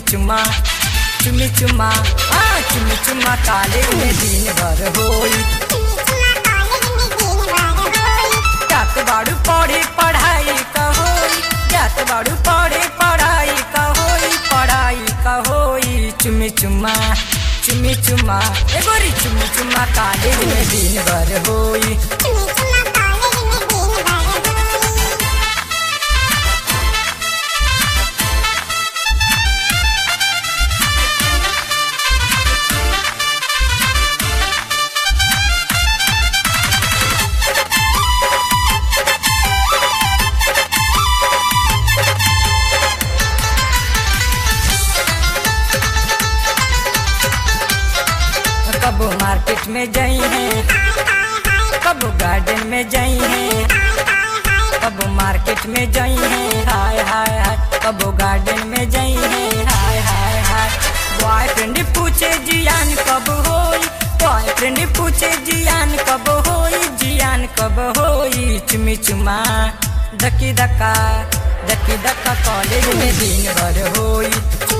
चुमा चुमी चुमा चुमी चुमा कॉलेज में दिन भर होई। जात बाड़ू पढ़े पढ़ाई का होई, जात बाड़ू पढ़े पढ़ाई का होई, पढ़ाई का होई। चुमी चुमा ए गोरी चुमी चुमा कॉलेज में दिन भर होई। कबो मार्केट में जाई है, कबो गार्डन में जाई है, कबो मार्केट में जाई है, हाय हाय हाय, कबो गार्डन में जाई है, हाय हाय हाय। बॉयफ्रेंड पूछे जियान कब होई, बॉयफ्रेंड पूछे जियान कब होई, जियान कब होई। चुमी चुमा धकी धक्का कॉलेज में दिन भर होई।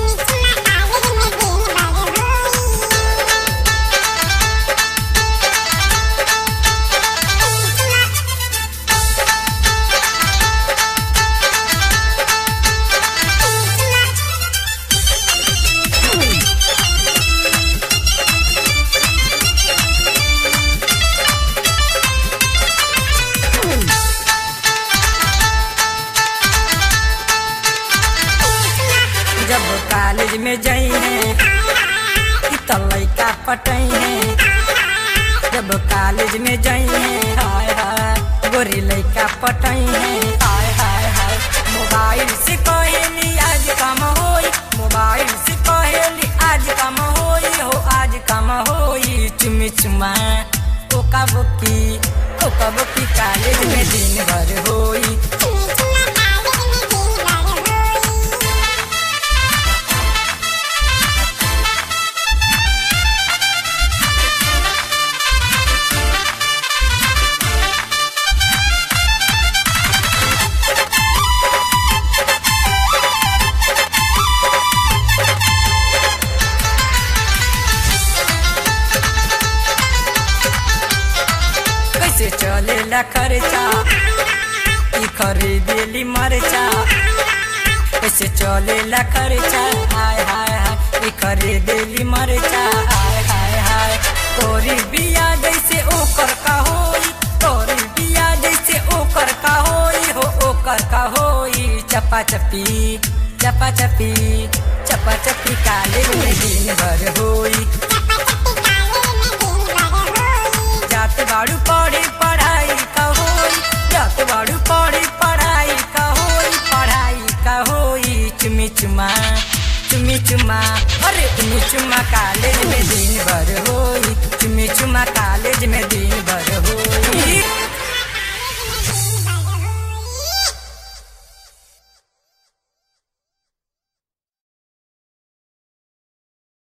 जब कॉलेज में जाई है तो लइका पटई है, जब कॉलेज में जाई है हाय हाय गोरी लइका पटई है, हाय हाय हाय। मोबाइल से कहेली आज काम होई, मोबाइल से कहेली आज काम होई हो, आज काम होई। चुमी चुमा ओका बोकी कॉलेज में दिन भर होई। कैसे चलेला खर्चा ई खरीदेली मरचा, कैसे चलेला खर्चा हाय हाय हाय, ई खरीदेली मरचा हाय हाय हाय। तोरी बिया जैसे ओकर का होई, तोरी बिया जैसे ओकर का होई हो, ओकर का होई। चपा चपी कॉलेज में दिन भर होई। जात बाड़ू पढ़े पढ़ाई का होई, जात बाड़ू पढ़े पढ़ाई का होई, पढ़ाई का होई। चुमी चुमा अरे चुमी चुमा कॉलेज में दिन भर होई, चुमी चुमा कॉलेज में दिन